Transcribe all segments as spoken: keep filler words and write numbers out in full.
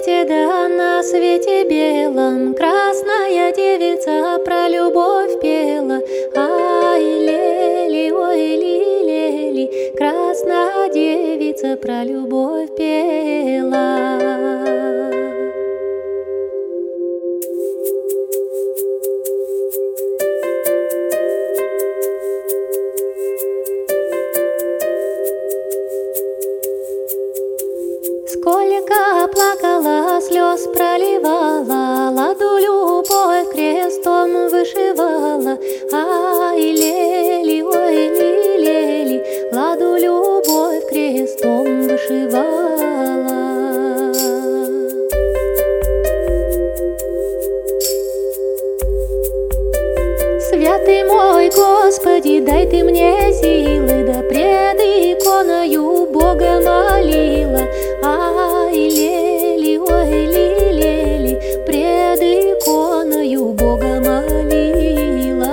свете, да на свете белом красная девица про любовь пела. Ай, лели, ой, ли, лели, красная девица про любовь пела. Сколько плакала, слез проливала, ладу любовь крестом вышивала. Ай, лели, ой, ли, лели, ладу любовь крестом вышивала. Святый мой Господи, дай ты мне силы, да пред иконою Бога молила. Ай, лели, ой, ли, лели, пред иконою Бога молила.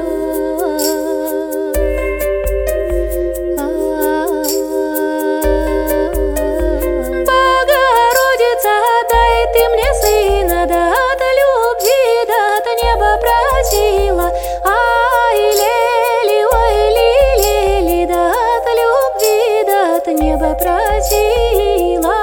Богородица, дай ты мне сына, да от любви, да от неба просила. Ай, лели, ой, ли, лели, да от любви, да от неба просила.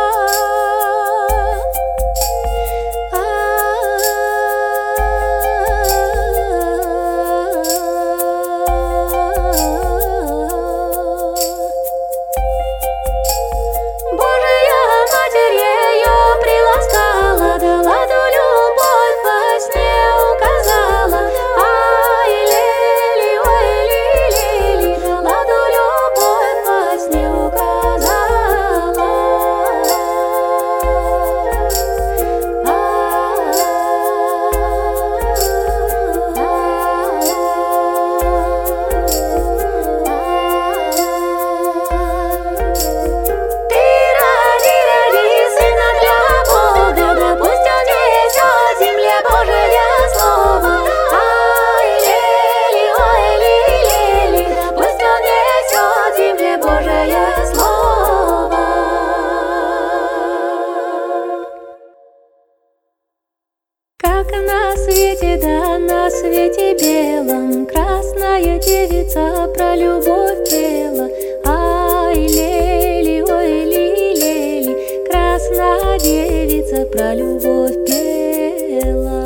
Как на свете, да на свете белом красная девица про любовь пела. Ай, лели, ой, ли, лели, красная девица про любовь пела.